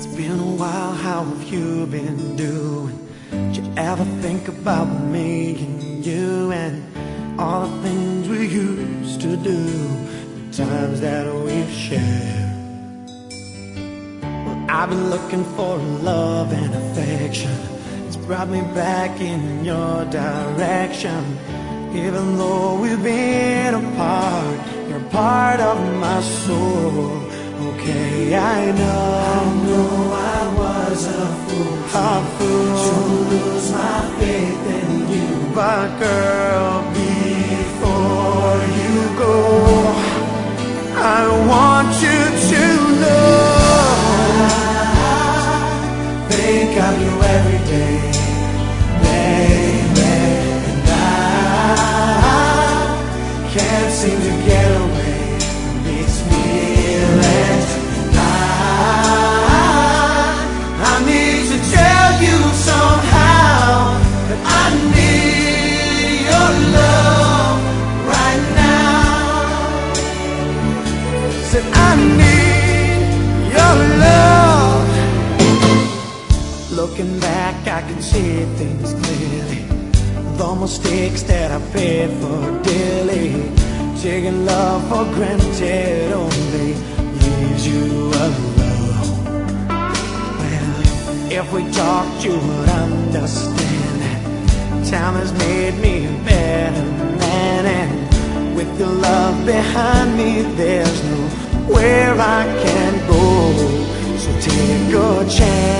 Been a while, how have you been doing? Did you ever think about me and you and all the things we used to do, the times that we've shared? Well, I've been looking for love and affection. It's brought me back in your direction. Even though we've been apart, you're part of my soul. Okay, I know I was a fool to lose my faith in you. But girl, before you go, I want you to know I think of you every day, baby, and I can't seem to get away from these feelings. I need to tell you somehow that I need your love right now. Said I need your love. Looking back, I can see things clearly. The mistakes that I paid for dearly. Taking love for granted only leaves you alone. If we talked, you would understand that time has made me a better man, and with your love behind me, there's nowhere I can go. So take a chance.